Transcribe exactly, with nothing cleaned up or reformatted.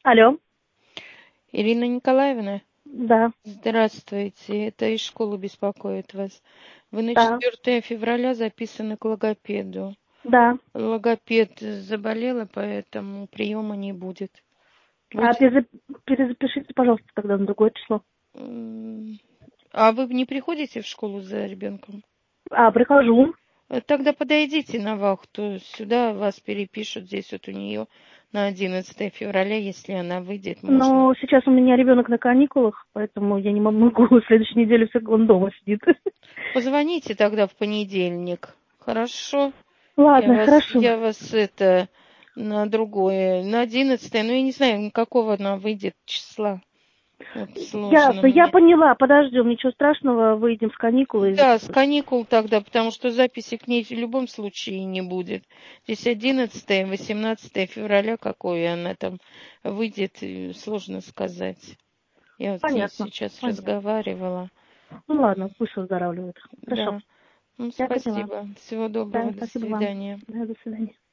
Алло. Ирина Николаевна, Да, здравствуйте. Это из школы беспокоит вас. Вы на да, четвёртое февраля записаны к логопеду. да. Логопед заболела, поэтому приема не будет. А Будь- перезап- перезапишите, пожалуйста, тогда на другое число. м, А вы не приходите в школу за ребенком? А, прихожу. Э, Тогда подойдите на вахту. Сюда вас перепишут. Здесь вот у нее на одиннадцатое февраля, если она выйдет, можно. Но сейчас у меня ребенок на каникулах, поэтому я не могу. В следующей неделе все- он дома сидит. Позвоните тогда в понедельник. Хорошо? Я Ладно, вас, хорошо. я вас это на другое, на одиннадцатое, ну я не знаю, какого она выйдет числа. Вот Я, сложно я мне. поняла, подождем, ничего страшного, выйдем с каникул и... Да, с каникул тогда, потому что записи к ней в любом случае не будет. Здесь одиннадцатое, восемнадцатое февраля, какое она там выйдет, э, сложно сказать. Я вот с ней Понятно, сейчас понятно. разговаривала. Ну ладно, пусть выздоравливает. Хорошо, Да, ну я поняла. спасибо. Всего Да, доброго, до спасибо вам. свидания. Да, до свидания.